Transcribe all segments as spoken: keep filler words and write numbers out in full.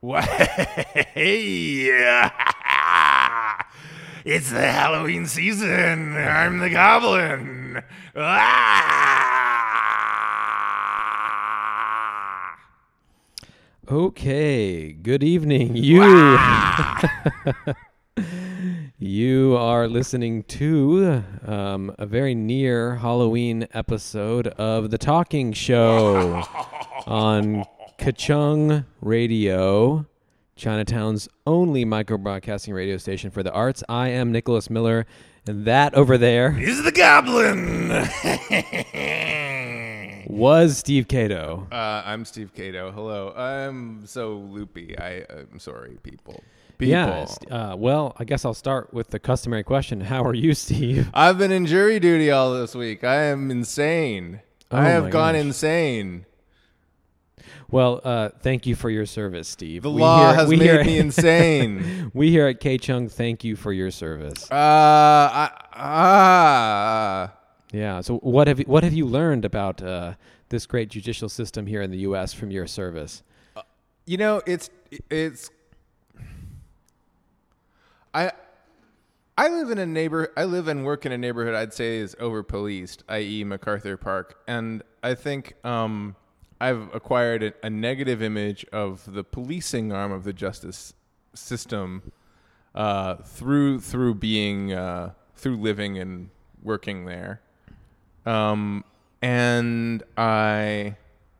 Hey, it's the Halloween season. I'm the Goblin. Ah! Okay, good evening. You You are listening to um, a very near Halloween episode of The Talking Show on Ka-Chung Radio, Chinatown's only micro-broadcasting radio station for the arts. I am Nicholas Miller, and that over there is the Goblin. was Steve Cato. Uh, I'm Steve Cato. Hello. I'm so loopy. I, I'm sorry, people. People. Yeah, uh, well, I guess I'll start with the customary question. How are you, Steve? I've been in jury duty all this week. I am insane. Oh I have my gone gosh. insane. Well, uh, thank you for your service, Steve. The We law here- has we made here- me insane. We here at Ka-Chung thank you for your service. Uh, I, ah. Yeah. So, what have you, what have you learned about uh, this great judicial system here in the U S from your service? You know, it's it's. I I live in a neighbor. I live and work in a neighborhood I'd say is over policed, that is, MacArthur Park, and I think um, I've acquired a, a negative image of the policing arm of the justice system uh, through through being uh, through living and working there, um, and I.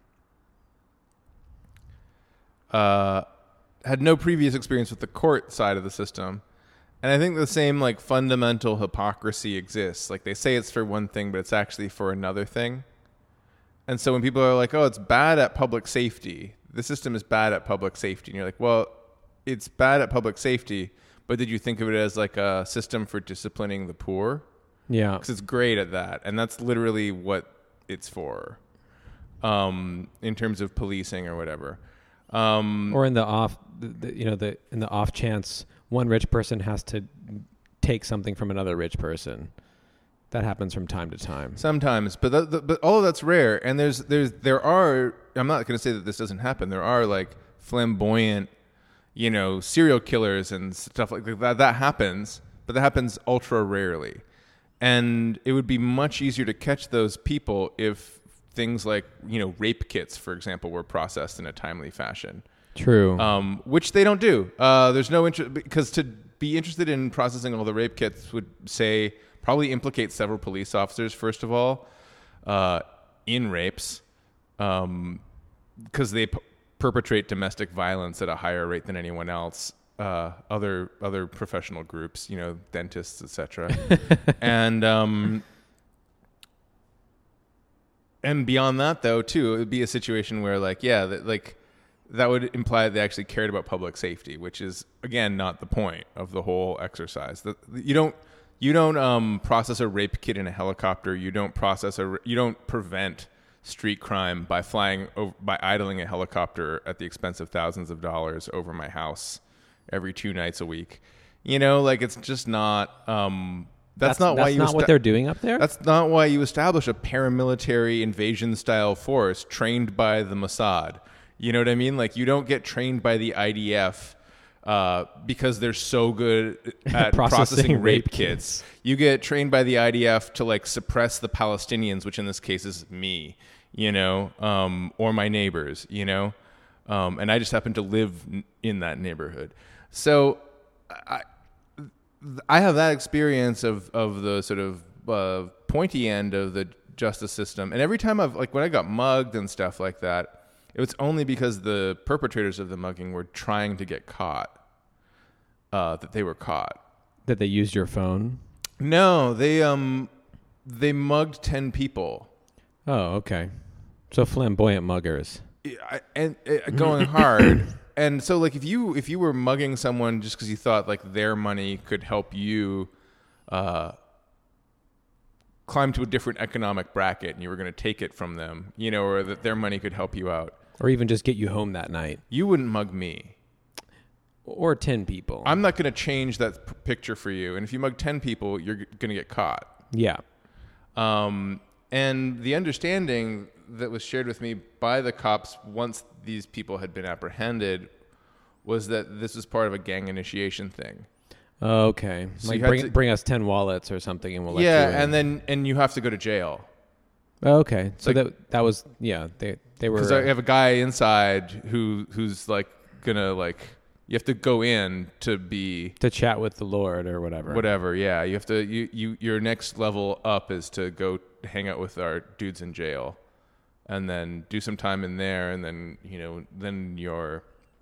Uh, had no previous experience with the court side of the system. And I think the same like fundamental hypocrisy exists. Like they say it's for one thing, but it's actually for another thing. And so when people are like, oh, it's bad at public safety, the system is bad at public safety. And you're like, well, it's bad at public safety, but did you think of it as like a system for disciplining the poor? Yeah. Because it's great at that. And that's literally what it's for um, in terms of policing or whatever. Um, Or in the off, the, the, you know, the in the off chance one rich person has to take something from another rich person. That happens from time to time. Sometimes, but th- th- but all of that's rare. And there's there's there are. I'm not going to say that this doesn't happen. There are like flamboyant, you know, serial killers and stuff like that. That happens, but that happens ultra rarely. And it would be much easier to catch those people if things like, you know, rape kits, for example, were processed in a timely fashion. True. Um, which they don't do. Uh, there's no interest, because to be interested in processing all the rape kits would say probably implicate several police officers, first of all, uh, in rapes, um, because they p- perpetrate domestic violence at a higher rate than anyone else. Uh, other other professional groups, you know, dentists, et cetera, and um, and beyond that, though, too, it would be a situation where, like, yeah, that, like. That would imply they actually cared about public safety, which is, again, not the point of the whole exercise. The, you don't you don't um, process a rape kit in a helicopter. You don't process a you don't prevent street crime by flying over, by idling a helicopter at the expense of thousands of dollars over my house every two nights a week. You know, like it's just not. Um, that's, that's not that's why you. not esta- what they're doing up there. That's not why you establish a paramilitary invasion style force trained by the Mossad. You know what I mean? Like, you don't get trained by the I D F uh, because they're so good at Processing processing rape rape kits. You get trained by the I D F to, like, suppress the Palestinians, which in this case is me, you know, um, or my neighbors, you know? Um, and I just happen to live n- in that neighborhood. So I, I have that experience of, of the sort of uh, pointy end of the justice system. And every time I've, like, when I got mugged and stuff like that, it was only because the perpetrators of the mugging were trying to get caught, uh, that they were caught. That they used your phone. No, they um, they mugged ten people. Oh, okay. So flamboyant muggers. I, and uh, going hard. And so, like, if you if you were mugging someone just because you thought like their money could help you uh, climb to a different economic bracket, and you were going to take it from them, you know, or that their money could help you out, Or even just get you home that night. you wouldn't mug me. Or ten people. I'm not going to change that p- picture for you. And if you mug ten people, you're g- going to get caught. Yeah. Um, and the understanding that was shared with me by the cops once these people had been apprehended was that this was part of a gang initiation thing. Okay. So like you had bring, to- bring us ten wallets or something and we'll let you Yeah, in. and then and you have to go to jail. Okay. So Like- that that was, yeah, they, they were... Because I have a guy inside who who's like gonna like you have to go in to be to chat with the Lord or whatever. whatever. Yeah, you have to you, you your next level up is to go hang out with our dudes in jail, and then do some time in there, and then you know then you're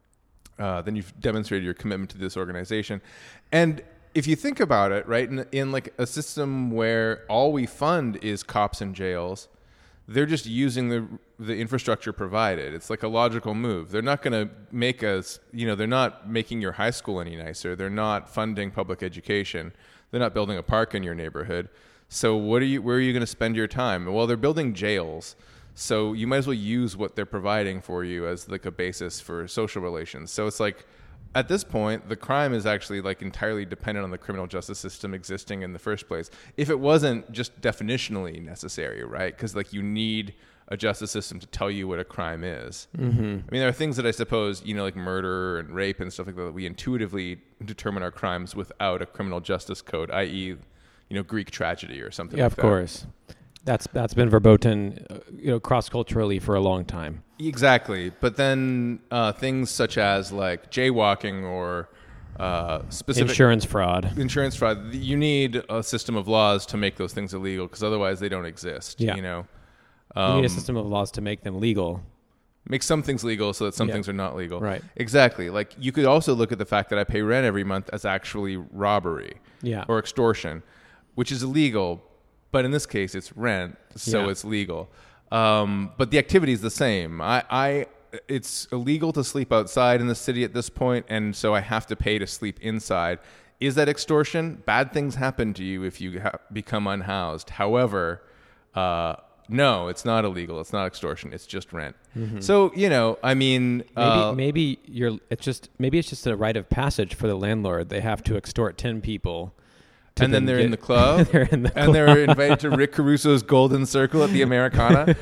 uh, then you've demonstrated your commitment to this organization, and if you think about it, right, in, in like a system where all we fund is cops and jails, they're just using the the infrastructure provided. It's like a logical move. They're not going to make us, you know, they're not making your high school any nicer. They're not funding public education. They're not building a park in your neighborhood. So what are you, where are you going to spend your time? Well, they're building jails. So you might as well use what they're providing for you as like a basis for social relations. So it's like, at this point, the crime is actually like entirely dependent on the criminal justice system existing in the first place. If it wasn't just definitionally necessary, right? Because like you need a justice system to tell you what a crime is. Mm-hmm. I mean, there are things that I suppose, you know, like murder and rape and stuff like that, that we intuitively determine our crimes without a criminal justice code, that is, you know, Greek tragedy or something Yeah, like of that. course. That's that's been verboten, uh, you know, cross-culturally for a long time. Exactly. But then uh, things such as like jaywalking or uh, specific Insurance fraud. insurance fraud, you need a system of laws to make those things illegal because otherwise they don't exist. Yeah. You know, You need a Um, system of laws to make them legal. make some things legal so that some Yeah. things are not legal. Right. Exactly. Like you could also look at the fact that I pay rent every month as actually robbery Yeah. or extortion, which is illegal. But in this case, it's rent, so Yeah. it's legal. Um, but the activity is the same. I, I, it's illegal to sleep outside in the city at this point, and so I have to pay to sleep inside. Is that extortion? Bad things happen to you if you ha- become unhoused. However, uh, no, it's not illegal. It's not extortion. It's just rent. So you know, I mean, Maybe uh, maybe you're it's just maybe it's just a rite of passage for the landlord. They have to extort ten people. to and then they're in the get- club, they're in the and they're invited to Rick Caruso's Golden Circle at the Americana.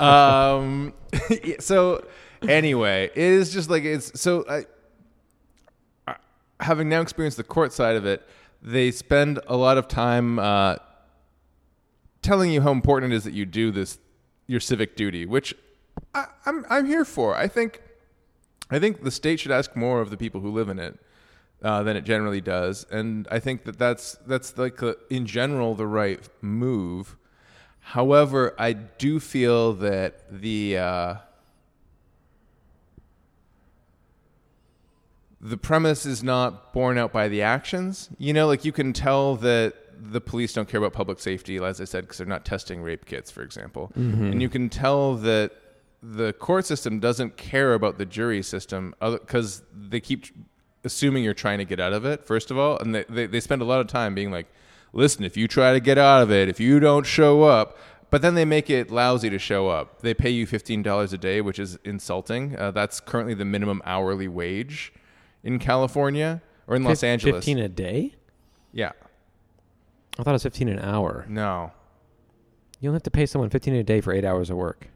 um, so anyway, it is just like it's so. I, I, having now experienced the court side of it, they spend a lot of time uh, telling you how important it is that you do this, your civic duty, which I, I'm I'm here for. I think I think the state should ask more of the people who live in it. Uh, than it generally does, and I think that that's that's like a, in general the right move. However, I do feel that the uh, the premise is not borne out by the actions. You know, like you can tell that the police don't care about public safety, as I said, because they're not testing rape kits, for example, and you can tell that the court system doesn't care about the jury system because they keep assuming you're trying to get out of it, first of all, and they, they, they spend a lot of time being like, listen, if you try to get out of it, if you don't show up, but then they make it lousy to show up. They pay you fifteen dollars a day, which is insulting. Uh, that's currently the minimum hourly wage in California or in Los Fif- Angeles. fifteen a day? Yeah. I thought it was fifteen an hour. No. You only have to pay someone fifteen a day for eight hours of work.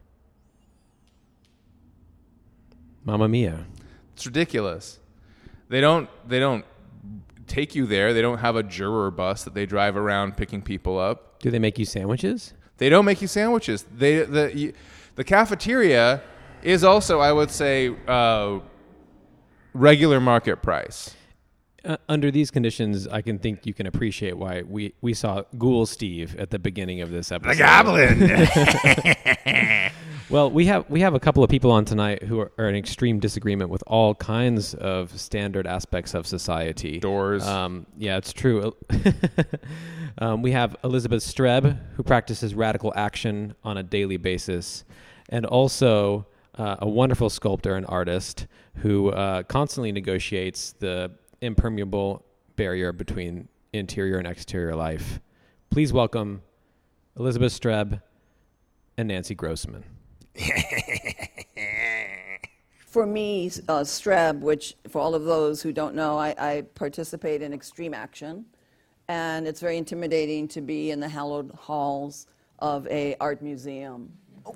Mamma mia. It's ridiculous. They don't they don't take you there. They don't have a juror bus that they drive around picking people up. Do they make you sandwiches? They don't make you sandwiches. They the you, the cafeteria is also, I would say, uh, regular market price. Uh, under these conditions, I can think you can appreciate why we, we saw Ghoul Steve at the beginning of this episode. The goblin. Well, we have we have a couple of people on tonight who are, are in extreme disagreement with all kinds of standard aspects of society. Doors. Um, yeah, it's true. um, we have Elizabeth Streb, who practices radical action on a daily basis, and also uh, a wonderful sculptor and artist who uh, constantly negotiates the impermeable barrier between interior and exterior life. Please welcome Elizabeth Streb and Nancy Grossman. For me, uh, Streb, which for all of those who don't know, I, I participate in extreme action, and it's very intimidating to be in the hallowed halls of a art museum.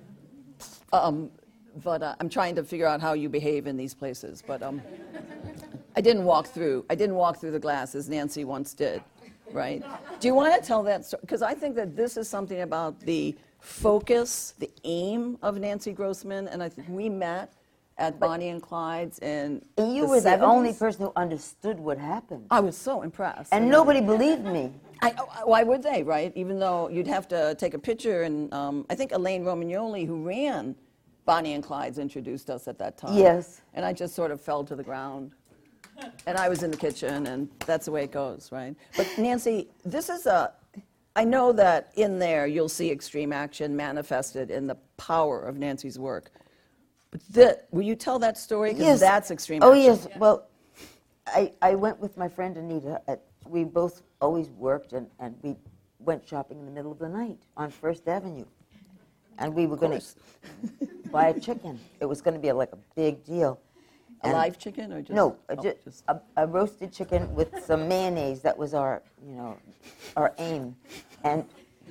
Um, but uh, I'm trying to figure out how you behave in these places. But um, I didn't walk through. I didn't walk through the glass as Nancy once did, right? Do you want to tell that story? Because I think that this is something about the focus, the aim of Nancy Grossman, and I think we met at Bonnie and Clyde's in You the were the seventies. only person who understood what happened. I was so impressed. And you know. nobody believed me. I, why would they, right? Even though you'd have to take a picture, and um, I think Elaine Romagnoli, who ran Bonnie and Clyde's, introduced us at that time. Yes. And I just sort of fell to the ground. And I was in the kitchen, and that's the way it goes, right? But Nancy, this is a, I know that in there you'll see extreme action manifested in the power of Nancy's work. But the, will you tell that story? Because Yes. that's extreme Oh, action. yes. Well, I, I went with my friend Anita. At, we both always worked, and, and we went shopping in the middle of the night on First Avenue. And we were going to buy a chicken. It was going to be a, like a big deal. A And- live chicken or just? No, a, oh, ju- just- a, a roasted chicken with some mayonnaise. That was our, you know, our aim. And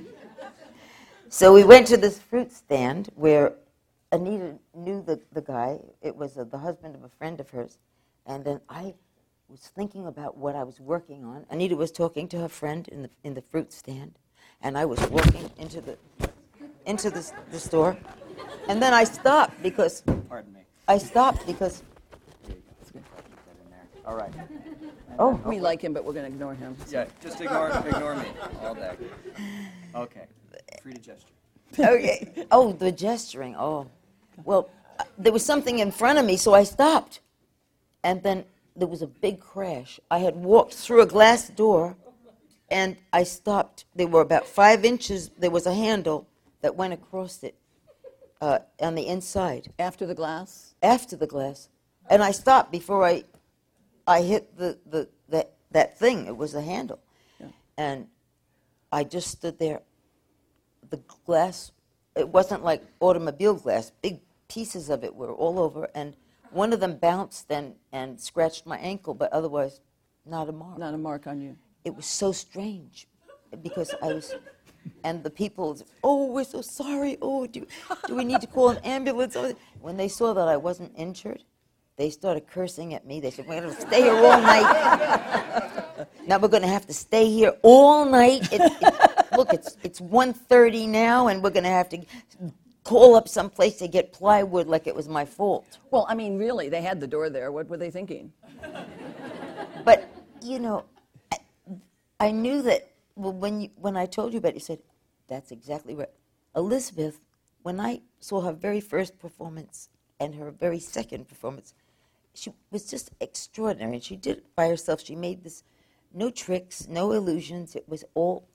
so we went to this fruit stand where Anita knew the, the guy. It was uh, the husband of a friend of hers. And then I was thinking about what I was working on. Anita was talking to her friend in the in the fruit stand, and I was walking into the into the, s- the store. And then I stopped because Pardon me. I stopped because There you go. Keep that in there. All right. oh. We like him, but we're going to ignore him. Yeah, just ignore ignore me all day. Okay. Free to gesture. Okay. Oh, the gesturing. Oh. Well, uh, there was something in front of me, so I stopped. And then there was a big crash. I had walked through a glass door, and I stopped. There were about five inches. There was a handle that went across it uh, on the inside, After the glass? after the glass. And I stopped before I I hit the, the that, that thing. It was a handle. Yeah. And I just stood there. The glass, it wasn't like automobile glass. Big pieces of it were all over, and one of them bounced and, and scratched my ankle, but otherwise not a mark. Not a mark on you. It was so strange because I was, and the people, oh, we're so sorry. Oh, do, do we need to call an ambulance? When they saw that I wasn't injured, they started cursing at me. They said, we're going to stay here all night. Now we're going to have to stay here all night. It, it, look, it's it's one thirty now, and we're going to have to call up someplace to get plywood like it was my fault. Well, I mean, really, they had the door there. What were they thinking? But, you know, I, I knew that, well, when, you, when I told you about it, you said, that's exactly right. Elizabeth, when I saw her very first performance and her very second performance, she was just extraordinary. And she did it by herself. She made this, no tricks, no illusions. It was all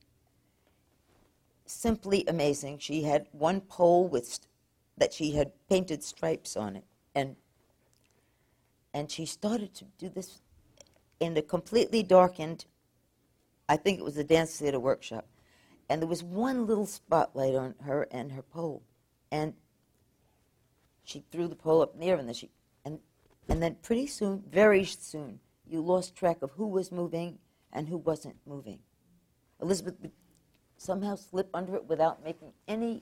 simply amazing. She had one pole with st- that she had painted stripes on it, and and she started to do this in a completely darkened, I think it was a dance theater workshop, and there was one little spotlight on her and her pole, and she threw the pole up in the air, and then she, and and then pretty soon, very soon, you lost track of who was moving and who wasn't moving. Elizabeth would somehow slip under it without making any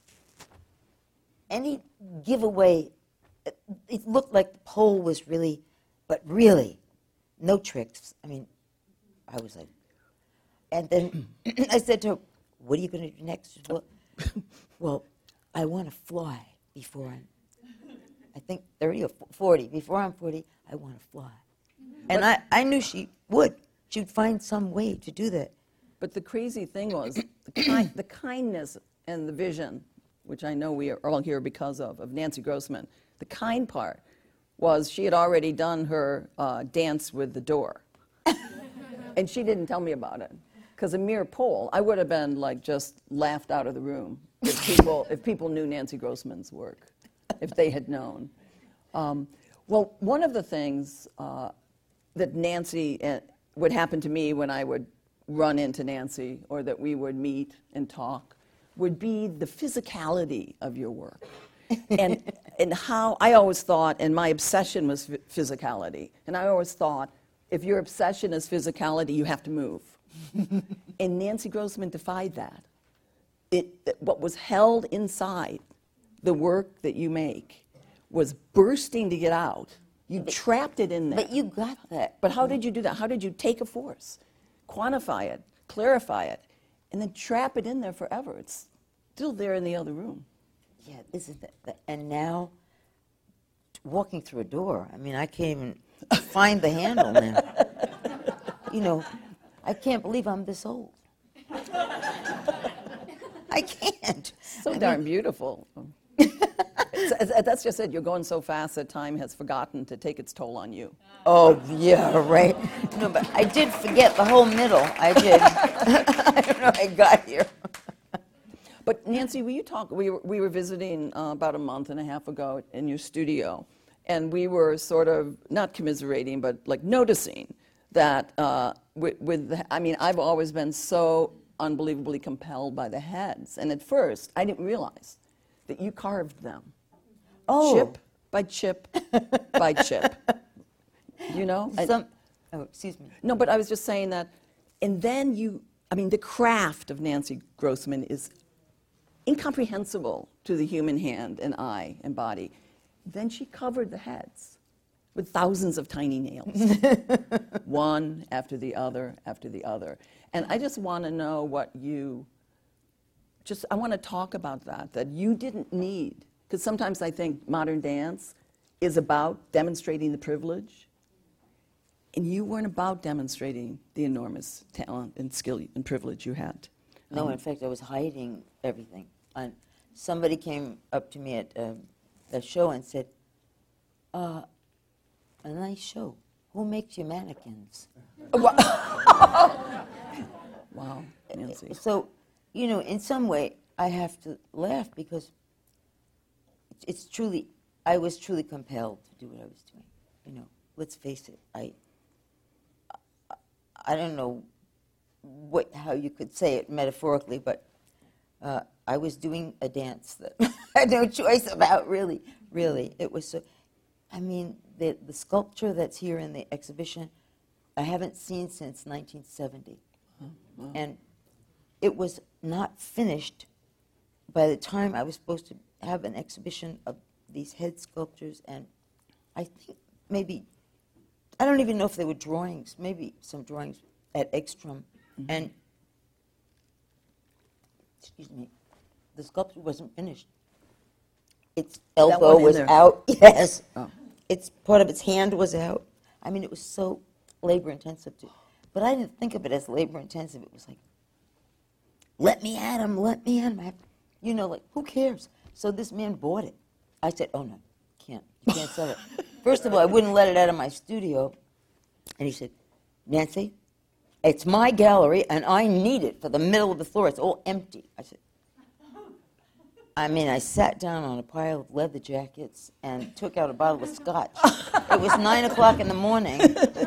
any giveaway. It, it looked like the pole was really, but really, no tricks. I mean, I was like, and then I said to her, "What are you going to do next?" She said, well, well, I want to fly before I'm, I think thirty or forty. Before I'm forty, I want to fly. And I, I knew she would. She'd find some way to do that. But the crazy thing was the, ki- the kindness and the vision, which I know we are all here because of, of Nancy Grossman. The kind part was she had already done her uh, dance with the door. And she didn't tell me about it. Because a mere pole, I would have been like just laughed out of the room if people, if people knew Nancy Grossman's work, if they had known. Um, well, one of the things uh, that Nancy, uh, would happen to me when I would run into Nancy or that we would meet and talk would be the physicality of your work. and and how I always thought, and my obsession was f- physicality, and I always thought, if your obsession is physicality, you have to move. And Nancy Grossman defied that. It, what was held inside the work that you make was bursting to get out You trapped it in there. But you got that. But how did you do that? How did you take a force, quantify it, clarify it, and then trap it in there forever? It's still there in the other room. Yeah, isn't that, that? And now, walking through a door, I mean, I can't even find the handle now. You know, I can't believe I'm this old. I can't. So I darn mean, beautiful. It's- it's- that's just it. You're going so fast that time has forgotten to take its toll on you. Oh, yeah, right. No, but I did forget the whole middle. I did. I don't know how I got here. But Nancy, will you talk? We were, we were visiting uh, about a month and a half ago in your studio, and we were sort of not commiserating, but like noticing that uh, with, with the, I mean, I've always been so unbelievably compelled by the heads, and at first I didn't realize that you carved them, Oh. chip by chip by chip. You know? I- Some, oh, excuse me. no, but I was just saying that, and then you, I mean, the craft of Nancy Grossman is incomprehensible to the human hand and eye and body. Then she covered the heads with thousands of tiny nails, one after the other after the other. And I just want to know what you, just, I want to talk about that, that you didn't need, because sometimes I think modern dance is about demonstrating the privilege, and you weren't about demonstrating the enormous talent and skill and privilege you had. No, Um, in fact, I was hiding everything. And somebody came up to me at uh, a show and said, uh, a nice show. Who makes you mannequins? Wow, Nancy. So, you know, in some way, I have to laugh because it's, it's truly, I was truly compelled to do what I was doing. You know, let's face it, I, I, I don't know what, how you could say it metaphorically, but uh, I was doing a dance that I had no choice about, really, really. It was so, I mean, the, the sculpture that's here in the exhibition, I haven't seen since nineteen seventy. And it was not finished by the time I was supposed to have an exhibition of these head sculptures, and I think maybe, I don't even know if they were drawings, maybe some drawings at Ekstrom, and, excuse me, the sculpture wasn't finished. Its elbow one in was there. out, yes. Oh. Its part of its hand was out. I mean, it was so labor intensive to, but I didn't think of it as labor intensive. It was like, let me at him, let me at him. I have, you know, like, who cares? So this man bought it. I said, oh no, can't, you can't sell it. First of all, I wouldn't let it out of my studio. And he said, Nancy, it's my gallery and I need it for the middle of the floor. It's all empty. I said, I mean, I sat down on a pile of leather jackets and took out a bottle of scotch. It was nine o'clock in the morning.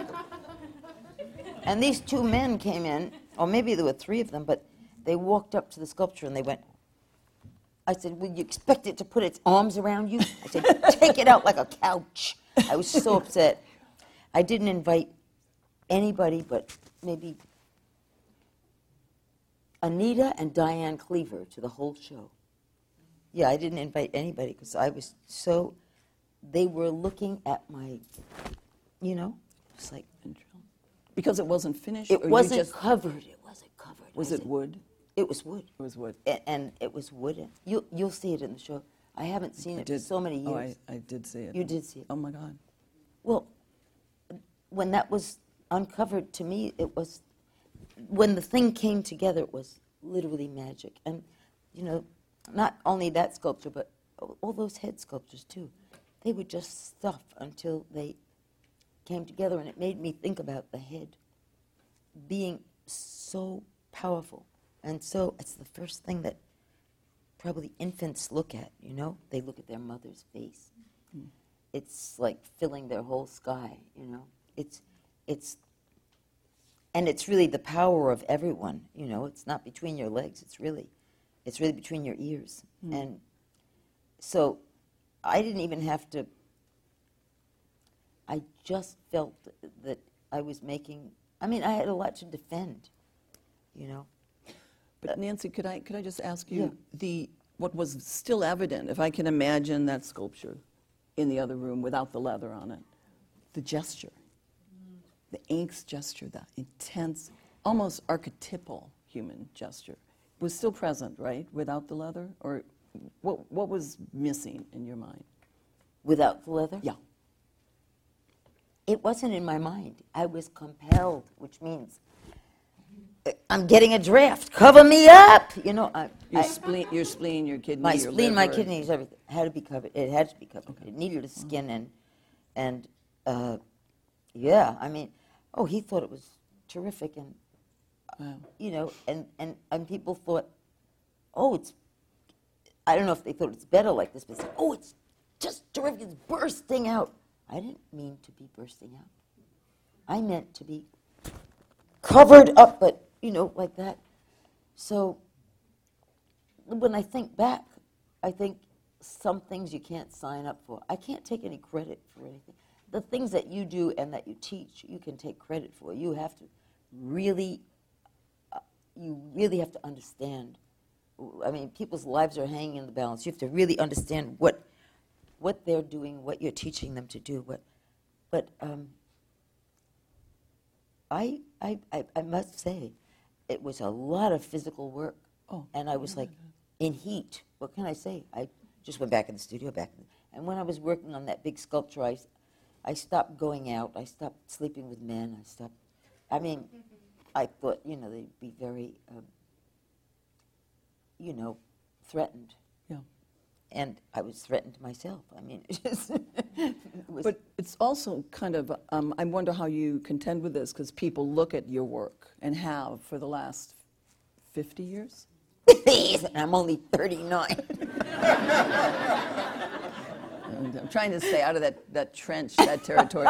And these two men came in, or maybe there were three of them, but they walked up to the sculpture and they went, I said, would you expect it to put its arms around you? I said, take it out like a couch. I was so upset. I didn't invite anybody but maybe Anita and Diane Cleaver to the whole show. Yeah, I didn't invite anybody because I was so, they were looking at my, you know, it's like, Because it wasn't finished? it or you wasn't just, covered. It wasn't covered. Was I it said- wood? It was wood. It was wood. A- and it was wooden. You, you'll see it in the show. I haven't seen it for so many years. Oh, I, I did see it. You did see it. Oh, my God. Well, when that was uncovered to me, it was, when the thing came together, it was literally magic. And, you know, not only that sculpture, but all all those head sculptures, too. They were just stuff until they came together, and it made me think about the head being so powerful. And so it's the first thing that probably infants look at, you know? They look at their mother's face. Mm. It's like filling their whole sky, you know? It's, it's, and it's really the power of everyone, you know? It's not between your legs, it's really, it's really between your ears. Mm. And so I didn't even have to, I just felt that I was making, I mean, I had a lot to defend, you know? But Nancy, could I, could I just ask you, Yeah. the, what was still evident, if I can imagine that sculpture in the other room without the leather on it, the gesture, the Inks gesture, that intense, almost archetypal human gesture, was still present, right, without the leather? Or what, what was missing in your mind? Without the leather? Yeah. It wasn't in my mind. I was compelled, which means uh, I'm getting a draft. Cover me up! You know, I, Your I- spleen, your spleen, your kidney, my your spleen, my liver. kidneys, everything had to be covered. It had to be covered. It needed a skin and, and uh, yeah, I mean, oh, he thought it was terrific, and Wow. you know, and, and, and people thought, oh, it's, I don't know if they thought it's better like this, but they said, oh, it's just terrific, it's bursting out. I didn't mean to be bursting out. I meant to be covered up, but, you know, like that. So when I think back, I think some things you can't sign up for. I can't take any credit for anything. The things that you do and that you teach, you can take credit for. You have to really, uh, you really have to understand. I mean, people's lives are hanging in the balance. You have to really understand what what they're doing, what you're teaching them to do. What, but um, I, I, I, I must say, it was a lot of physical work. Oh. And I was like in heat. What can I say? I just went back in the studio back. In, and when I was working on that big sculpture, I, I stopped going out. I stopped sleeping with men. I stopped. I mean, I thought, you know, they'd be very, um, you know, threatened. Yeah. And I was threatened myself. I mean, it just it was But it's also kind of, um, I wonder how you contend with this, because people look at your work, and have for the last fifty years. and I'm only thirty-nine. And I'm trying to stay out of that, that trench, that territory.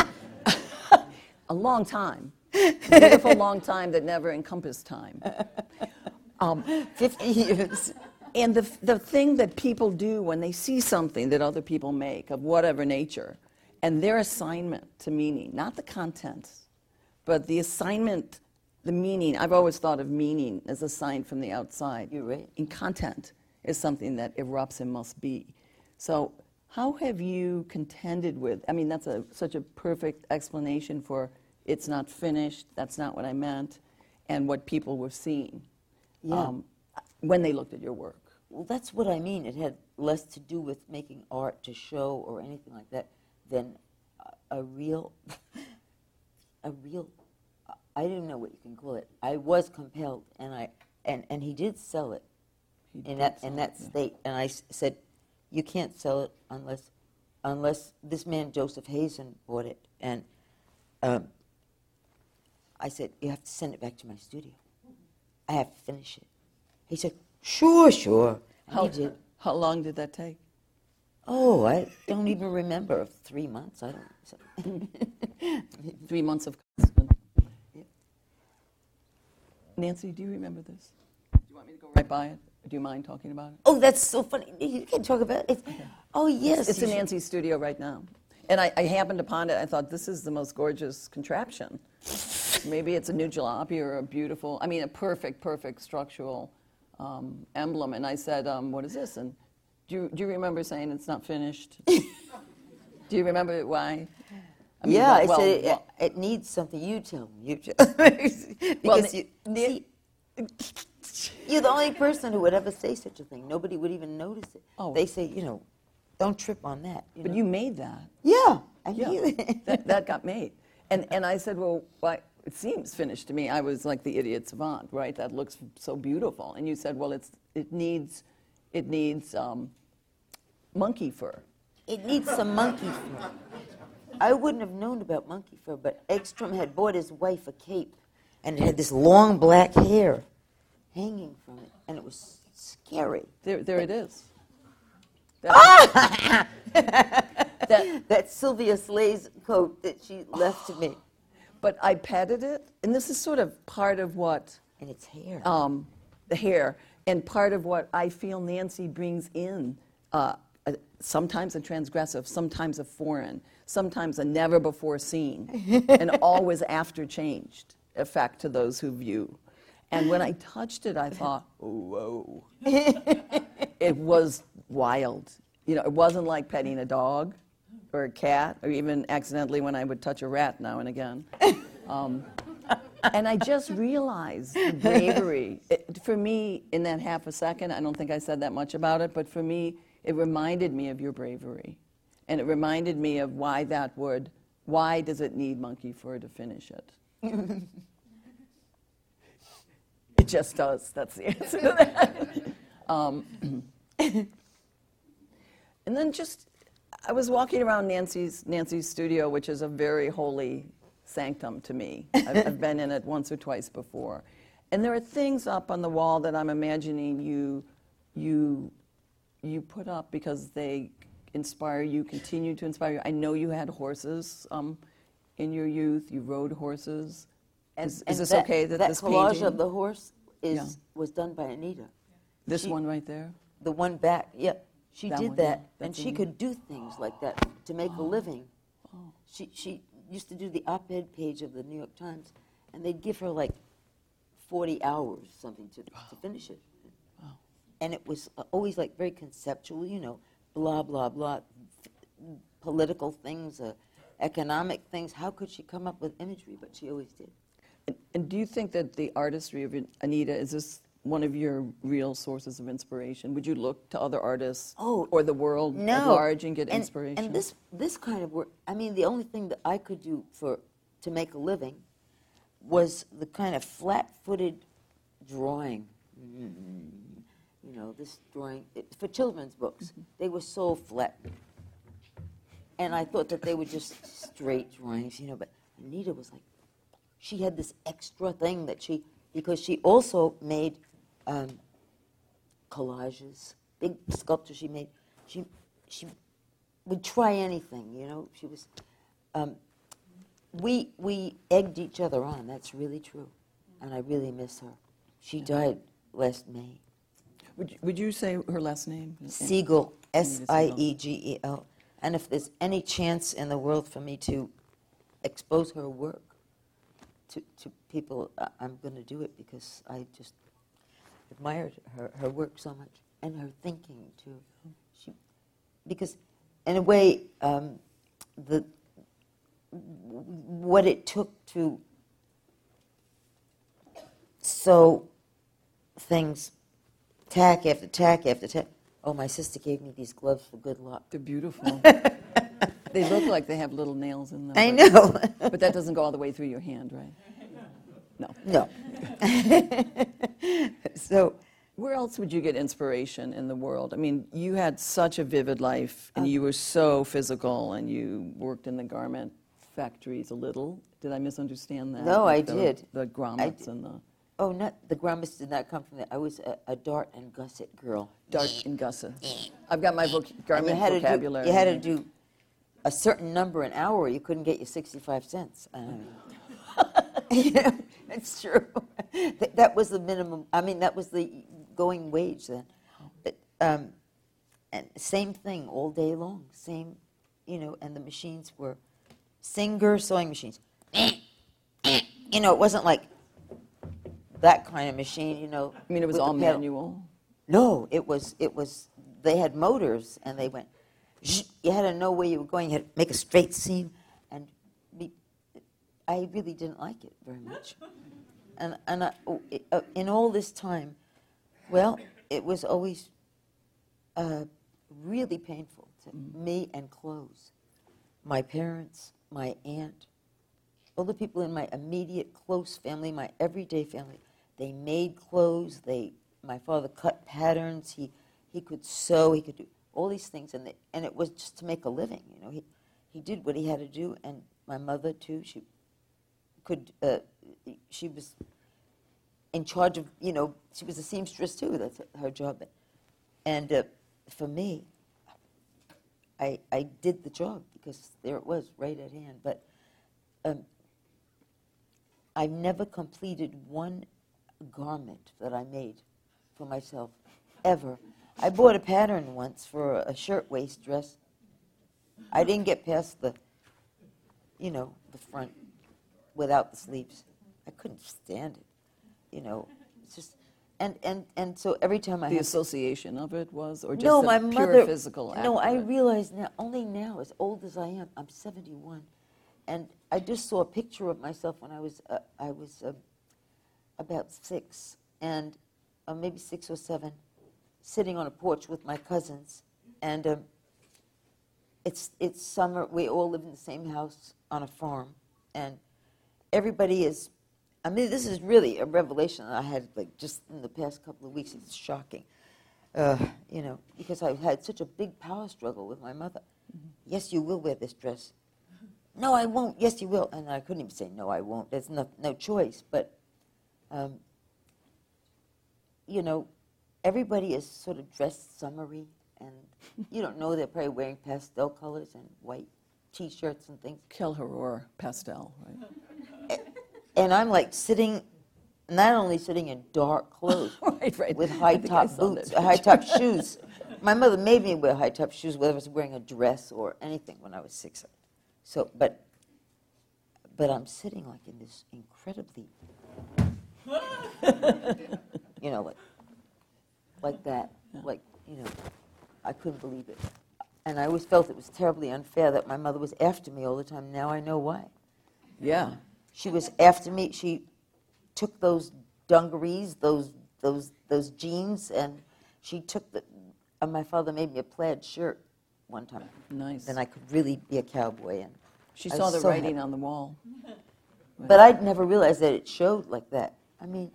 A long time. A beautiful long time that never encompassed time. Um, fifty years. And the, the thing that people do when they see something that other people make of whatever nature, and their assignment to meaning, not the content, but the assignment, the meaning. I've always thought of meaning as assigned from the outside. You're right. And content is something that erupts and must be. So how have you contended with, I mean, that's a, such a perfect explanation for it's not finished, that's not what I meant, and what people were seeing Yeah. um, when they looked at your work. Well, that's what I mean. It had less to do with making art to show or anything like that than a, a real, a real. I don't know what you can call it. I was compelled, and I and, and he did sell it He in did that sell in it, that yeah. state. And I s- said, you can't sell it unless unless this man Joseph Hazen bought it. And um, I said, you have to send it back to my studio. I have to finish it. He said, sure, sure. And How, he did. how long did that take? Oh, I don't even remember. Three months. I don't. Three months of constant. Yeah. Nancy, do you remember this? Do you want me to go right by it? Do you mind talking about it? Oh, that's so funny. You can talk about it. It's, oh, yes. It's you in should- Nancy's studio right now. And I, I happened upon it. I thought, this is the most gorgeous contraption. Maybe it's a new jalopy or a beautiful, I mean, a perfect, perfect structural um, emblem. And I said, um, what is this? And do you, do you remember saying it's not finished? Do you remember why? I mean, yeah, I well, said well, it, it needs something. You tell me. You tell because Well, you, the- see, you're the only person who would ever say such a thing. Nobody would even notice it. Oh. They say, you know, don't trip on that. You but know? you made that. yeah, I Yeah, knew it. that, that got made. And, and I said, well, why? It seems finished to me. I was like the idiot savant, right? That looks so beautiful. And you said, well, it's, it needs, it needs um, monkey fur. It needs some monkey fur. I wouldn't have known about monkey fur, but Ekstrom had bought his wife a cape, and it had this long black hair hanging from it, and it was scary. There, there it is. That, that, That Sylvia Slay's coat that she left to me, but I petted it, and this is sort of part of what and its hair. um, the hair, and part of what I feel Nancy brings in, uh, a, sometimes a transgressive, sometimes a foreign, sometimes a never before seen, and always after changed effect to those who view. And when I touched it, I thought, whoa. It was wild. You know, it wasn't like petting a dog, or a cat, or even accidentally when I would touch a rat now and again. Um, and I just realized the bravery. It, for me, in that half a second, I don't think I said that much about it, but for me, it reminded me of your bravery. And it reminded me of why that would, why does it need monkey fur to finish it? It just does. That's the answer to that. um, and then just, I was walking around Nancy's Nancy's studio, which is a very holy sanctum to me. I've, I've been in it once or twice before, and there are things up on the wall that I'm imagining you you you put up because they inspire you, continue to inspire you. I know you had horses um, in your youth. You rode horses. And, Is, and is this that, okay? That, that this collage painting, of the horse is Yeah. was done by Anita. this she- one right there. The one back, yeah, she That did one, yeah. that, and That's she Anita. could do things like that to make a living. She she used to do the op-ed page of the New York Times, and they'd give her like forty hours something to, to finish it. And it was uh, always like very conceptual, you know, blah blah blah, f- political things, uh, economic things. How could she come up with imagery? But she always did. And, and do you think that the artistry of Anita, is this one of your real sources of inspiration? Would you look to other artists Oh, or the world No. at large and get And- inspiration? And this this kind of work, I mean, the only thing that I could do for to make a living was the kind of flat-footed drawing. You know, this drawing it, for children's books. They were so flat, and I thought that they were just straight drawings. You know, but Anita was like, she had this extra thing that she, because she also made um, collages, big sculptures she made. She she would try anything, you know. She was, um, we we egged each other on. That's really true, and I really miss her. She died last May. would, you, would you say her last name? Siegel, S I E G E L. And if there's any chance in the world for me to expose her work to, to people, I- I'm going to do it because I just admired her, her work so much and her thinking too. She, because in a way, um, the what it took to sew things tack after tack after tack. Oh, my sister gave me these gloves for good luck. They're beautiful. They look like they have little nails in them. I but- know. But that doesn't go all the way through your hand, right? No. No. So, Where else would you get inspiration in the world? I mean, you had such a vivid life, and you were so physical, and you worked in the garment factories a little. Did I misunderstand that? No, Like I the, did. The grommets did. and the oh, not the grommets did not come from there. I was a, a dart and gusset girl. dart and gusset. I've got my voc- And garment you had to do, vocabulary. you had to do a certain number an hour. You couldn't get your sixty-five cents. Um, you know, it's true. That, that was the minimum. I mean, that was the going wage then. But, um, and same thing all day long. Same, you know. And the machines were Singer sewing machines. You know, it wasn't like that kind of machine. You know. I mean, it was with all the pedal. manual. No, it was it was. They had motors, and they went. Zzz. You had to know where you were going. You had to make a straight seam, and be, I really didn't like it very much. And and I, oh, it, uh, in all this time, well, it was always uh, really painful to me and clothes. My parents, my aunt, all the people in my immediate close family, my everyday family, they made clothes. They, my father cut patterns. He he could sew. He could do all these things, and they, and it was just to make a living. You know, he he did what he had to do, and my mother too. She could. Uh, she was in charge of. You know, she was a seamstress too. That's her job. And uh, for me, I I did the job because there it was right at hand. But um, I never completed one garment that I made for myself, ever. I bought a pattern once for a shirtwaist dress. I didn't get past the, you know, the front without the sleeves. I couldn't stand it, you know. It's just, and, and, and so every time I The had association of it was, or just no, the my pure mother. physical act No, of I it? realize now, only now, as old as I am, I'm seventy-one, and I just saw a picture of myself when I was uh, I was uh, about six, and uh, maybe six or seven, sitting on a porch with my cousins, and um, it's it's summer. We all live in the same house on a farm, and everybody is. I mean, this is really a revelation that I had like just in the past couple of weeks. It's shocking. Uh, you know, because I had such a big power struggle with my mother. Mm-hmm. Yes, you will wear this dress. No, I won't. Yes, you will. And I couldn't even say, no, I won't. There's no, no choice. But, um, you know, everybody is sort of dressed summery, and you don't know they're probably wearing pastel colors and white T-shirts and things. Kel Harrour pastel, right? And I'm like sitting, not only sitting in dark clothes, Right, right. with I think I high-top saw that boots, picture. high-top shoes. My mother made me wear high-top shoes, whether I was wearing a dress or anything when I was six. So, but, but I'm sitting like in this incredibly, you know, like, like that, like, you know, I couldn't believe it. And I always felt it was terribly unfair that my mother was after me all the time. Now I know why. Yeah. She was after me. She took those dungarees, those those those jeans, and she took the. Uh, my father made me a plaid shirt one time. Nice. Then I could really be a cowboy. And She I saw was the so writing happy. on the wall. But I'd never realized that it showed like that. I mean,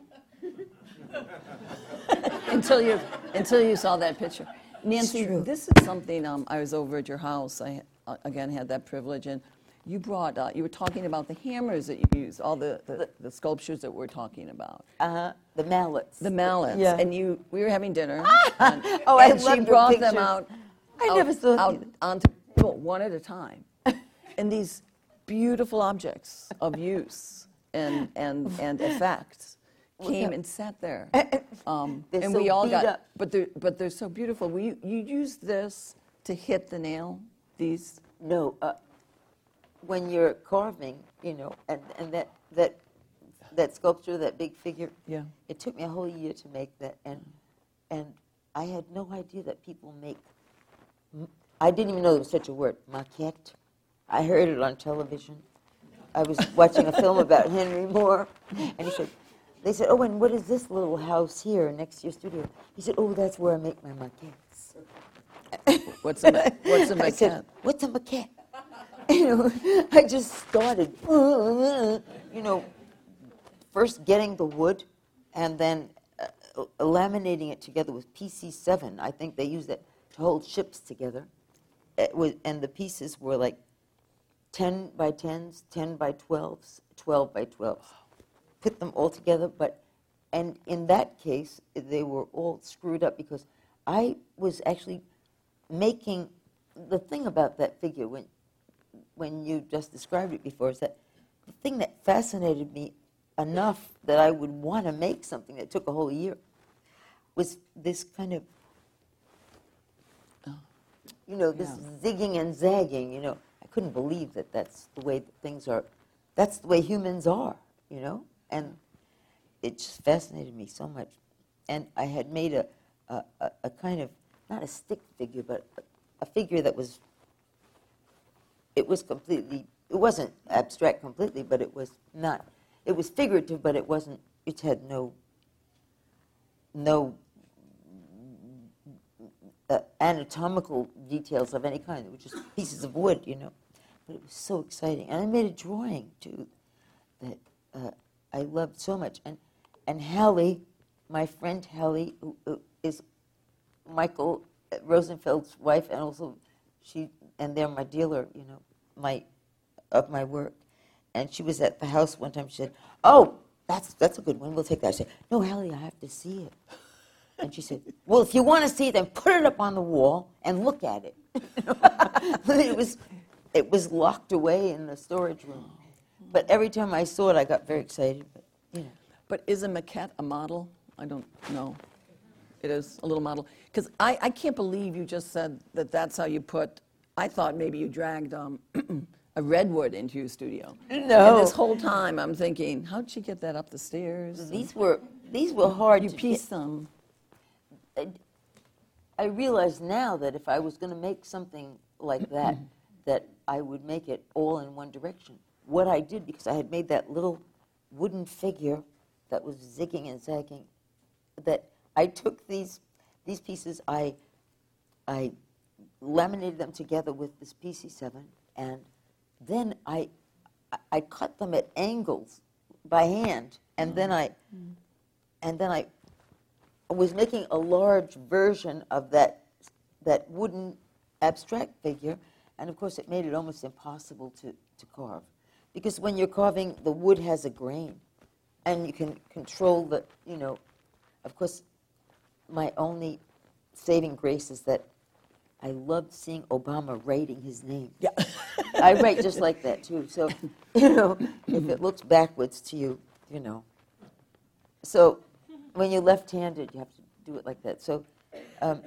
until you until you saw that picture. Nancy, true. this is something, um, I was over at your house. I, uh, again, had that privilege. And you brought, uh, you were talking about the hammers that you use, all the, the, the sculptures that we're talking about. uh, the mallets. The mallets. Yeah. And you, we were having dinner. and Oh, I and love she your brought them pictures. out. I out, never saw out these. onto the table, one at a time. And these beautiful objects of use and, and, and effects came and sat there. Um, They're and so we all beat got, up. but they're, but they're so beautiful. Will you, you use this to hit the nail, these? No, uh, when you're carving, you know, and, and that, that, that sculpture, that big figure, Yeah. it took me a whole year to make that, and, and I had no idea that people make, m- I didn't even know there was such a word, maquette. I heard it on television. I was watching a film about Henry Moore, and he said, they said, oh, and what is this little house here next to your studio? He said, oh, that's where I make my maquettes. What's a, ma- what's a I said, maquette? what's a maquette? You know, I just started, you know, first getting the wood and then uh, laminating it together with P C seven. I think they used it to hold ships together. It was, and the pieces were like ten by tens, ten by twelves, twelve by twelves. Put them all together, but, and in that case, they were all screwed up because I was actually making, the thing about that figure, when, when you just described it before, is that the thing that fascinated me enough that I would want to make something that took a whole year was this kind of, you know, this zigging and zagging, you know. I couldn't believe that that's the way that things are, that's the way humans are, you know. And it just fascinated me so much. And I had made a, a, a, a kind of, not a stick figure, but a, a figure that was, it was completely, it wasn't abstract completely, but it was not, it was figurative, but it wasn't, it had no, no uh, anatomical details of any kind. It was just pieces of wood, you know. But it was so exciting. And I made a drawing, too, that uh, I loved so much. And and Hallie, my friend Hallie, who, who is Michael Rosenfeld's wife, and also she, and they're my dealer, you know, my of my work. And she was at the house one time. She said, "Oh, that's that's a good one. We'll take that." I said, "No, Hallie, I have to see it." And she said, "Well, if you want to see it, then put it up on the wall and look at it." it was it was locked away in the storage room. But every time I saw it, I got very excited. But, you know. But is a maquette a model? I don't know. It is a little model. Because I, I can't believe you just said that that's how you put, I thought maybe you dragged um, a redwood into your studio. No. And this whole time I'm thinking, how'd she get that up the stairs? These were these were hard You to piece get. them. I, I realize now that if I was going to make something like that, that I would make it all in one direction. What I did, because I had made that little wooden figure that was zigging and zagging, that I took these these pieces, I I laminated them together with this P C seven, and then I I- I cut them at angles by hand, and then I and then I was making a large version of that that wooden abstract figure, and of course it made it almost impossible to, to carve. Because when you're carving, the wood has a grain, and you can control the, you know, of course, my only saving grace is that I loved seeing Obama writing his name. Yeah. I write just like that, too. So, you know, if it looks backwards to you, you know. So, when you're left-handed, you have to do it like that. So, um,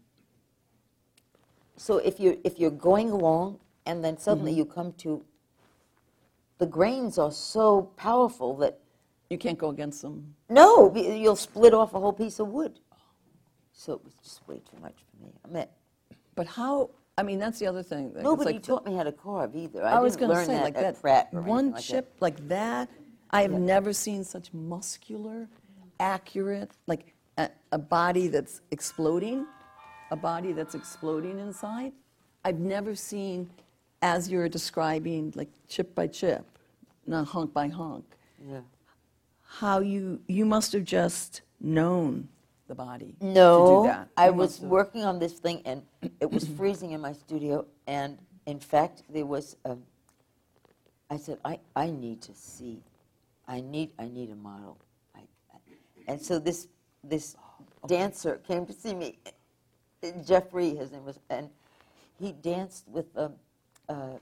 so if you're if you're going along, and then suddenly you come to, the grains are so powerful that You can't go against them. no, be- you'll split off a whole piece of wood. So it was just way too much for me. I mean, But how, I mean, that's the other thing. Like, it's nobody like the- taught me how to carve either. I, I was didn't going to learn say, that like at that, Pratt or one anything like chip like that, I have Yeah. never seen such muscular, accurate, like a, a body that's exploding, a body that's exploding inside. I've never seen, as you're describing, like chip by chip, not hunk by hunk, that. Yeah. how you, you must have just known the body to No, do that. I You was must have- working on this thing, and it was freezing in my studio. And in fact, there was. Um, I said, I, I need to see. I need I need a model. I, I, and so this this dancer came to see me. Jeffrey, his name was, and he danced with. Um, uh,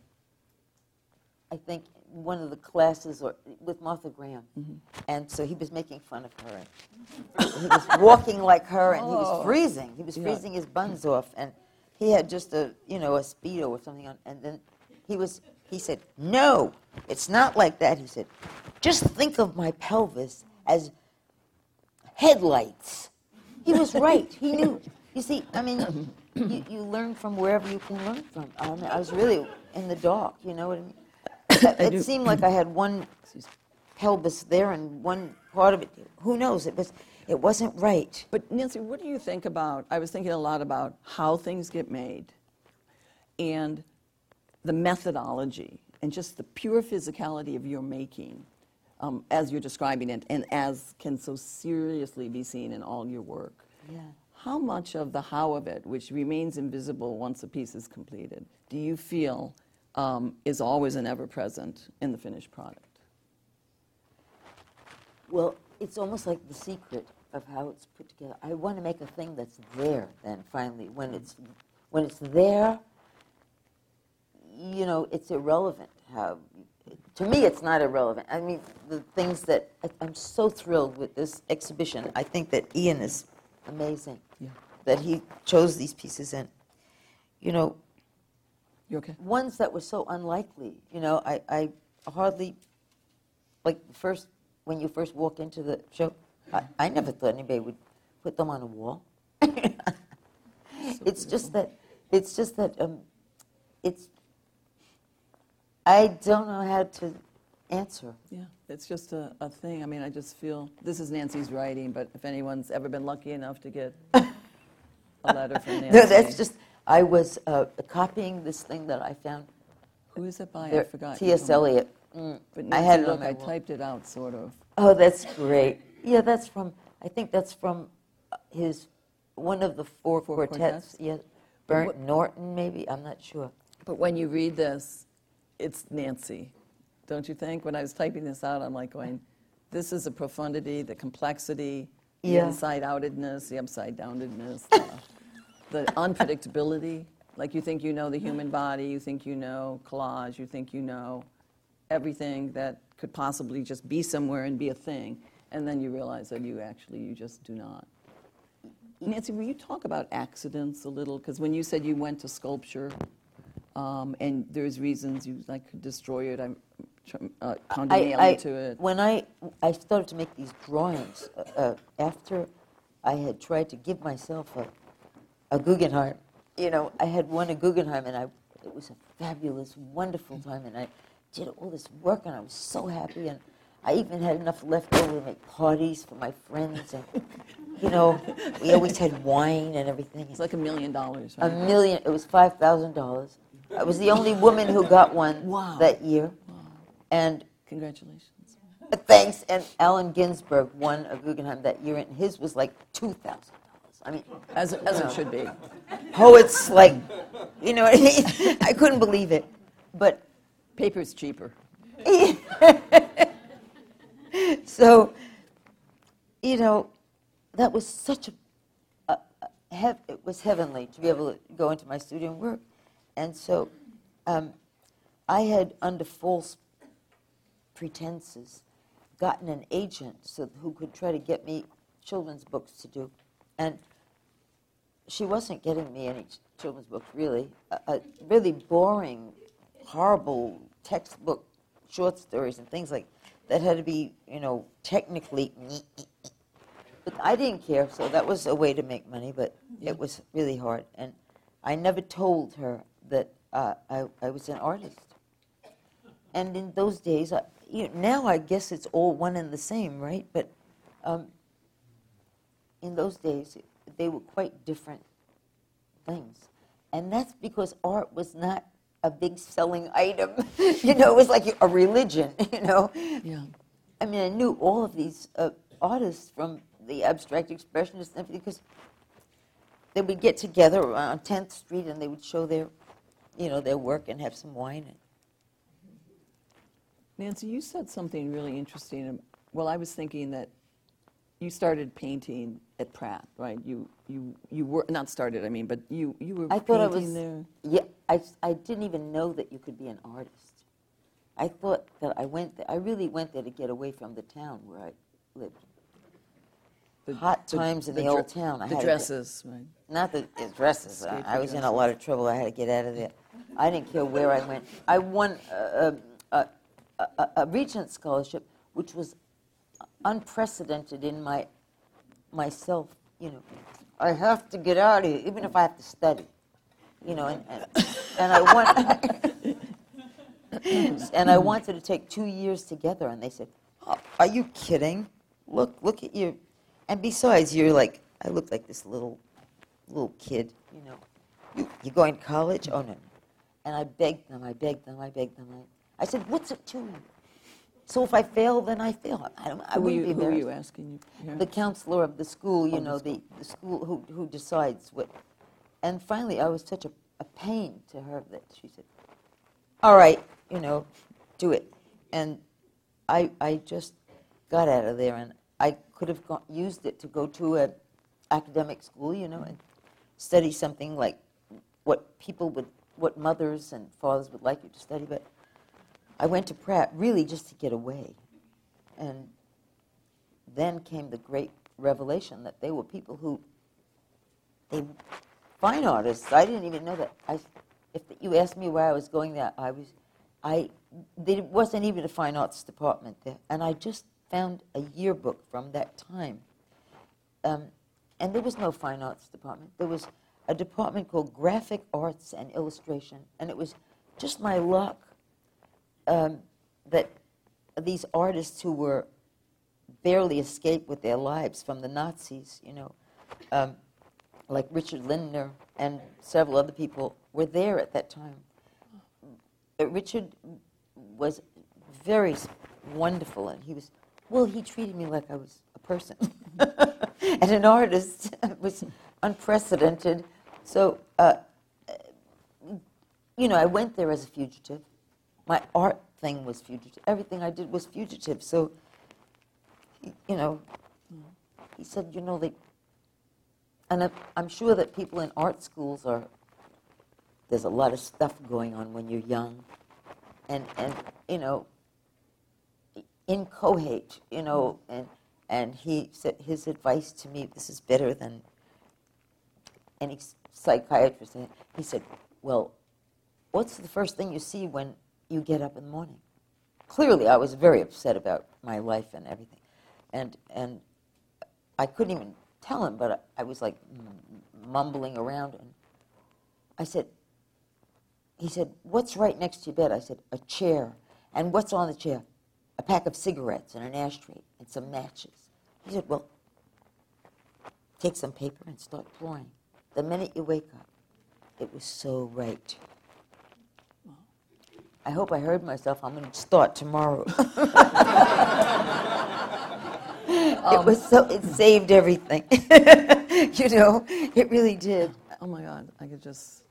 I think one of the classes or with Martha Graham, and so he was making fun of her. And he was walking like her, and he was freezing. He was Yeah. freezing his buns off, and he had just a you know a Speedo or something on. And then he was he said, "No, it's not like that." He said, "Just think of my pelvis as headlights." He was right. He knew. You see, I mean, you, you learn from wherever you can learn from. I, mean, I was really in the dark. You know what I mean? It, it seemed like I had one pelvis there and one part of it. Who knows? It was. It wasn't right. But Nancy, what do you think about, I was thinking a lot about how things get made and the methodology and just the pure physicality of your making um, as you're describing it and as can so seriously be seen in all your work. Yeah. How much of the how of it, which remains invisible once a piece is completed, do you feel um, is always and ever present in the finished product? Well, it's almost like the secret of how it's put together. I want to make a thing that's there. Then finally, when it's when it's there, you know, it's irrelevant. How to me, it's not irrelevant. I mean, the things that I, I'm so thrilled with this exhibition. I think that Ian is amazing. Yeah. That he chose these pieces and, you know, You okay? ones that were so unlikely. You know, I, I hardly, like the first, when you first walk into the show, I, I never thought anybody would put them on a wall. It's just that, it's just that, um, it's, I don't know how to answer. Yeah, it's just a, a thing. I mean, I just feel, this is Nancy's writing, but if anyone's ever been lucky enough to get a letter from Nancy. No, that's just, I was uh, copying this thing that I found. Who is it by? I there, forgot. T S. Eliot. Mm, But I Nancy, had it on look, my I wall. typed it out, sort of. Oh, that's great. Yeah, that's from, I think that's from uh, his, one of the four, Four quartets. quartets? Yeah, But Burnt what- Norton, maybe, I'm not sure. But when you read this, it's Nancy, don't you think? When I was typing this out, I'm like going, this is the profundity, the complexity, the Yeah. inside-outedness, the upside-downedness, the, the unpredictability. Like you think you know the human body, you think you know collage, you think you know everything that could possibly just be somewhere and be a thing, and then you realize that you actually, you just do not. Nancy, will you talk about accidents a little? Because when you said you went to sculpture, um, and there's reasons you like could destroy it, I'm tr- uh, pounding I, nail I, into it. when I, I started to make these drawings, uh, uh, after I had tried to give myself a, a Guggenheim, you know, I had won a Guggenheim, and I it was a fabulous, wonderful time, and I did all this work, and I was so happy, and I even had enough left over to make parties for my friends, and, you know, we always had wine and everything. It's like a million dollars, A right? million, it was five thousand dollars. I was the only woman who got one Wow. that year. And Congratulations. uh, thanks, and Allen Ginsberg won a Guggenheim that year, and his was like two thousand dollars. I mean, As, as it should be. poets, like, you know what I mean? I couldn't believe it. But Paper's cheaper. so, you know, that was such a, a, a hev- it was heavenly to be able to go into my studio and work. And so um, I had, under false pretenses, gotten an agent so who could try to get me children's books to do. And she wasn't getting me any ch- children's books, really. A, a really boring, horrible textbook short stories and things like that had to be, you know, technically. But I didn't care, so that was a way to make money, but it was really hard. And I never told her that uh, I, I was an artist. And in those days, I, you know, now I guess it's all one and the same, right? But um, in those days, they were quite different things. And that's because art was not a big selling item. You know, it was like a religion, you know? Yeah. I mean, I knew all of these uh, artists from the abstract expressionists and everything because they would get together on tenth Street and they would show their, you know, their work and have some wine. And Nancy, you said something really interesting. Um, Well, I was thinking that you started painting at Pratt, right? You you you were not started, I mean, but you you were I thought I painting was, there. yeah, I, I didn't even know that you could be an artist. I thought that I went there, I really went there to get away from the town where I lived. The, Hot times in the dre- old town. I the had to- dresses, right? Not the the dresses. I, Escape I the was in a lot of trouble. I had to get out of there. I didn't care where I went. I won a, a, a, a, a Regent scholarship, which was unprecedented in my myself. You know, I have to get out of here, even if I have to study. You know, and and, and I won. And I wanted to take two years together, and they said, oh, "Are you kidding? Look, look at you." And besides, you're like, I look like this little, little kid, you know. You, you going to college? Oh, no, no. And I begged them, I begged them, I begged them. I, I said, what's it to you? So if I fail, then I fail. I, don't, I Who were wouldn't you, be who were you embarrassed. asking? You? Yeah. The counselor of the school, you Of the know, school. the, the school who, who decides what. And finally, I was such a, a pain to her that she said, all right, you know, do it. And I, I just got out of there, and I could have gone, used it to go to a academic school, you know, and study something like what people would, what mothers and fathers would like you to study. But I went to Pratt really just to get away. And then came the great revelation that they were people who, they fine artists. I didn't even know that. I, if you asked me where I was going, that I was, I, there wasn't even a fine arts department there, and I just found a yearbook from that time, um, and there was no fine arts department. There was a department called Graphic Arts and Illustration, and it was just my luck um, that these artists who were barely escaped with their lives from the Nazis, you know, um, like Richard Lindner and several other people were there at that time. Uh, Richard was very s- wonderful, and he was, well, he treated me like I was a person and an artist. It was unprecedented. So, uh, you know, I went there as a fugitive. My art thing was fugitive. Everything I did was fugitive. So, he, you know, he said, you know, they, and I- I'm sure that people in art schools are, there's a lot of stuff going on when you're young. And, and you know, incohate, you know, and, and he said his advice to me, this is better than any psychiatrist. He said, well, what's the first thing you see when you get up in the morning? Clearly, I was very upset about my life and everything. And, and I couldn't even tell him, but I, I was like mumbling around. And I said, he said, what's right next to your bed? I said, a chair. And what's on the chair? A pack of cigarettes and an ashtray and some matches. He said, well, take some paper and start drawing. The minute you wake up, it was so right. I hope I heard myself. I'm going to start tomorrow. It was so, it saved everything. You know, it really did. Oh my God, I could just,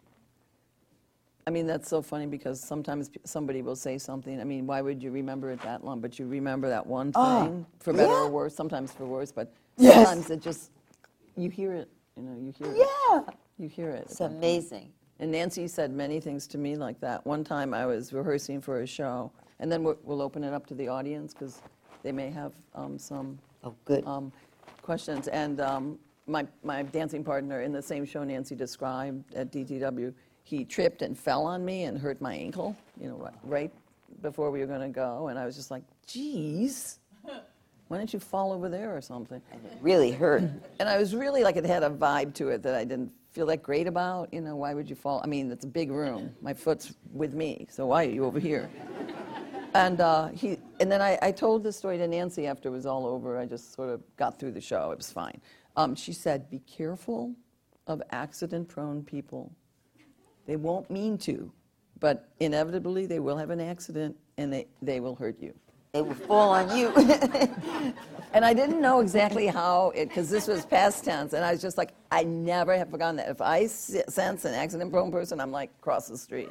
I mean, that's so funny because sometimes p- somebody will say something. I mean, why would you remember it that long? But you remember that one Oh, thing, for better yeah. or worse, sometimes for worse, but Yes. sometimes it just, you hear it, you know, you hear it. Yeah. You hear it. It's amazing. And Nancy said many things to me like that. One time I was rehearsing for a show, and then we'll, we'll open it up to the audience because they may have um, some Oh, good. um, questions. And um, my, my dancing partner in the same show Nancy described at D T W, he tripped and fell on me and hurt my ankle, you know, right, right before we were going to go. And I was just like, geez, why didn't you fall over there or something? And it really hurt. And I was really like, it had a vibe to it that I didn't feel that great about. You know, why would you fall? I mean, it's a big room. My foot's with me, so why are you over here? And uh, he, and then I, I told this story to Nancy after it was all over. I just sort of got through the show. It was fine. Um, she said, be careful of accident-prone people. They won't mean to, but inevitably they will have an accident and they, they will hurt you. They will fall on you. And I didn't know exactly how it, because this was past tense, and I was just like, I never have forgotten that. If I s- sense an accident-prone person, I'm like, cross the street.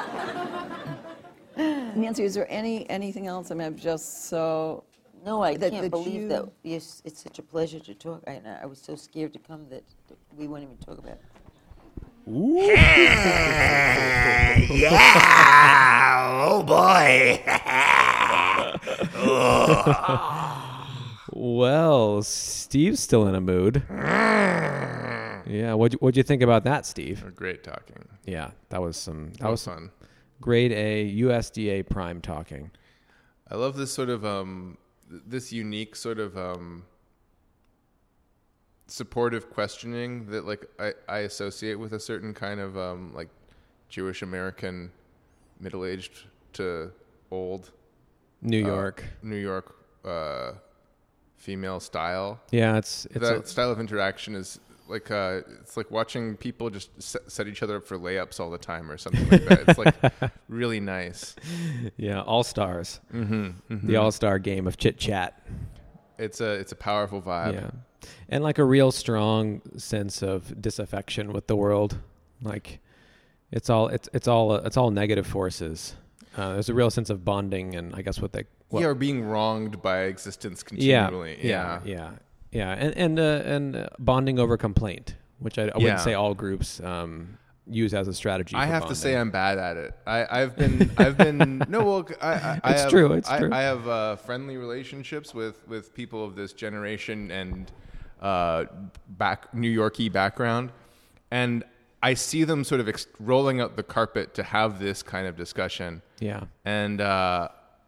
Nancy, is there any anything else? I mean, I'm just so... No, I That- can't that believe you- that. Yes, it's such a pleasure to talk. I, I was so scared to come that, that we wouldn't even talk about it. Yeah! Oh boy! Well, Steve's still in a mood. Yeah, what'd you, what'd you think about that, Steve? Great talking. Yeah, that was some that That was was fun. grade A U S D A prime talking. I love this sort of um, th- this unique sort of um, supportive questioning that like I, I associate with a certain kind of um, like Jewish American middle-aged to old New uh, York. New York uh, female style. Yeah, it's it's that a, style of interaction is like uh, it's like watching people just set, set each other up for layups all the time or something like that. It's like really nice. yeah, all stars. Mm-hmm, mm-hmm. The all star game of chit chat. It's a it's a powerful vibe. Yeah, and like a real strong sense of disaffection with the world. Like it's all it's it's all uh, it's all negative forces. Uh, there's a real sense of bonding, and I guess what they what, yeah, or being wronged by existence yeah, continually. yeah, yeah, yeah, and and uh, and uh, bonding over complaint, which I, I wouldn't Yeah. say all groups um, use as a strategy. I for have to bonding. say I'm bad at it. I, I've been, I've been, no, well, I, I, I It's have, true, it's I, true. I have uh, friendly relationships with, with people of this generation and uh, back New Yorkie background, and I see them sort of ex- rolling out the carpet to have this kind of discussion. Yeah, And uh,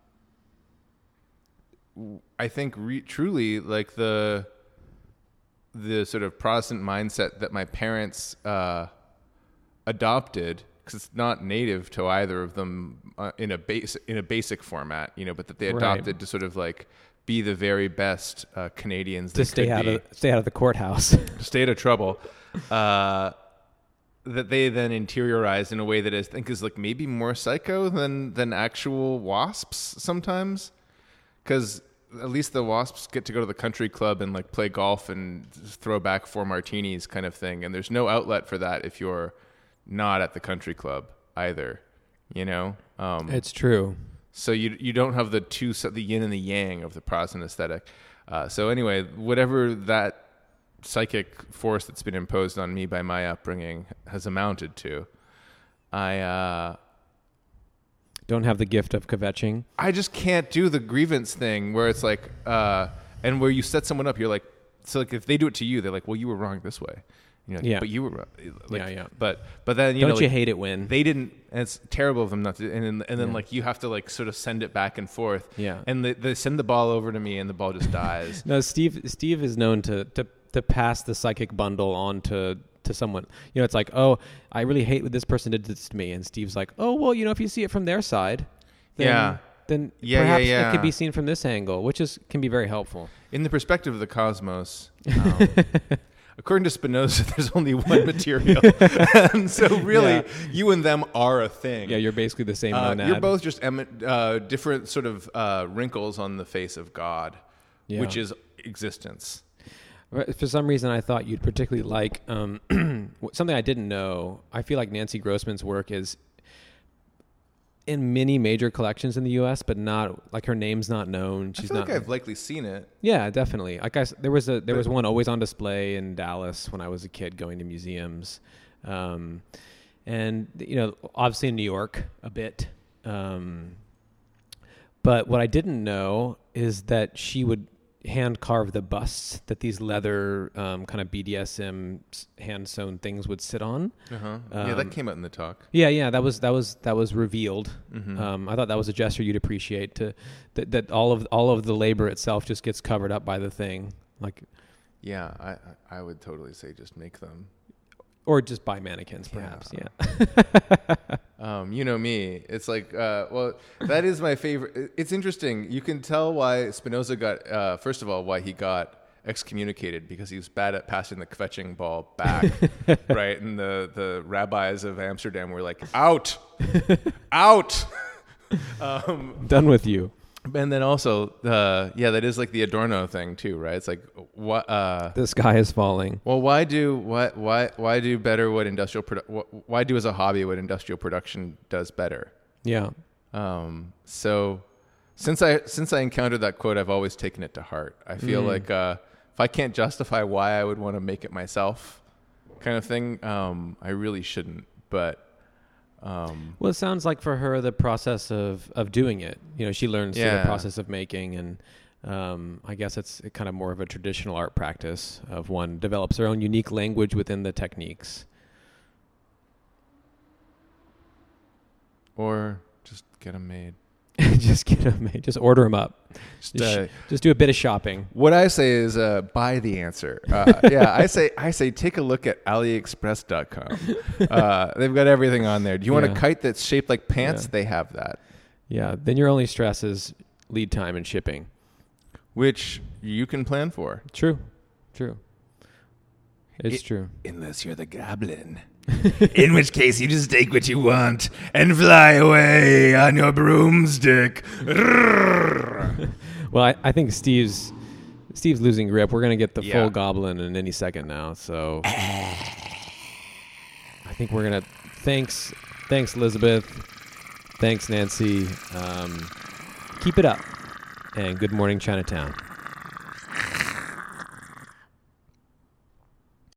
I think re- truly like the the sort of Protestant mindset that my parents uh, adopted, because it's not native to either of them uh, in a base in a basic format, you know, but that they Right. adopted to sort of like be the very best uh, Canadians to they stay could out be, of stay out of the courthouse. to stay out of trouble. Uh, that they then interiorized in a way that I think is like maybe more psycho than than actual WASPs sometimes, because at least the WASPs get to go to the country club and like play golf and throw back four martinis kind of thing, and there's no outlet for that if you're not at the country club either, you know. Um, It's true. so you you don't have the two the yin and the yang of the Protestant aesthetic. Uh, so anyway, whatever that psychic force that's been imposed on me by my upbringing has amounted to, I uh, Don't have the gift of kvetching. I just can't do the grievance thing where it's like, uh, and where you set someone up, you're like, so like if they do it to you, they're like, well, you were wrong this way, You know, Yeah. but you were, like, Yeah, yeah. But but then you Don't know, you like, hate it when they didn't? And it's terrible of them not to. And then, and then Yeah. like you have to like sort of send it back and forth. Yeah. And they, they send the ball over to me, and the ball just dies. No, Steve. Steve is known to to to pass the psychic bundle on to to someone. You know, it's like, oh, I really hate what this person did this to me, and Steve's like, oh, well, you know, if you see it from their side, then, Yeah. then Yeah, yeah, perhaps yeah. it could be seen from this angle, which is can be very helpful. In the perspective of the cosmos, um, according to Spinoza, there's only one material, and so really, Yeah. you and them are a thing. Yeah, you're basically the same Uh, monad. you're both just emi- uh, different sort of uh, wrinkles on the face of God, Yeah. which is existence. For some reason, I thought you'd particularly like um, something I didn't know. I feel like Nancy Grossman's work is in many major collections in the U S, but not like her name's not known. She's I feel not. like I've likely seen it. Yeah, definitely. Like I s there was a there was one always on display in Dallas when I was a kid going to museums, um, and you know, obviously in New York a bit. Um, but what I didn't know is that she would hand carve the busts that these leather um, kind of B D S M hand sewn things would sit on. Uh-huh. yeah, that Um, came out in the talk. Yeah, yeah, that was that was that was revealed. Mhm. Um, I thought that was a gesture you'd appreciate to that, that all of all of the labor itself just gets covered up by the thing, like, Yeah, I I I would totally say just make them. or just buy mannequins, perhaps. Yeah. Yeah. Um, you know me. It's like, uh, well, that is my favorite. It's interesting. You can tell why Spinoza got, uh, first of all, why he got excommunicated, because he was bad at passing the kvetching ball back, right? And the, the rabbis of Amsterdam were like, out, out. um, Done with you. and then also, uh, yeah, that is like the Adorno thing too, right? It's like, what? Uh, The sky is falling. well, why do why why why do better what industrial produ- wh- why do as a hobby what industrial production does better? Yeah. Um, so since I since I encountered that quote, I've always taken it to heart. I feel Mm. like uh, if I can't justify why I would want to make it myself, kind of thing, um, I really shouldn't. But um, Well, it sounds like for her the process of of doing it. You know, she learns through Yeah. the process of making, and um, I guess it's kind of more of a traditional art practice of one develops their own unique language within the techniques. or just get them made. Just get them, just order them up. Just, Just, uh, sh- just do a bit of shopping. What I say is uh, buy the answer. Uh, yeah, I say I say take a look at AliExpress dot com. Uh, they've got everything on there. Do you want Yeah. a kite that's shaped like pants? Yeah. They have that, Yeah. Then your only stress is lead time and shipping. which you can plan for. True. True. It's It- true. Unless you're the goblin. In which case, you just take what you want and fly away on your broomstick. Well, I, I think Steve's Steve's losing grip. We're gonna get the Yeah. full goblin in any second now. So I think we're gonna thanks thanks Elizabeth, thanks Nancy. Um, keep it up, and good morning Chinatown.